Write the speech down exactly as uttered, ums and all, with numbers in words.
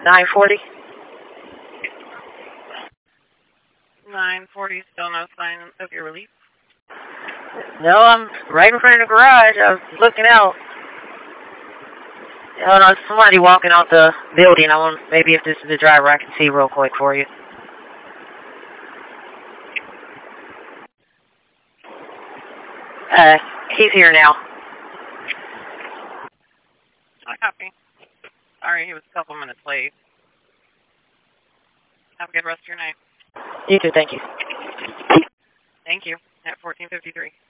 nine forty. nine forty, still no sign of your release? No, I'm right in front of the garage. I was looking out. Oh, no, somebody walking out the building. I want maybe if this is the driver, I can see real quick for you. Uh, he's here now. I copy. Sorry, he was a couple minutes late. Have a good rest of your night. You too, thank you. Thank you. At fourteen fifty-three.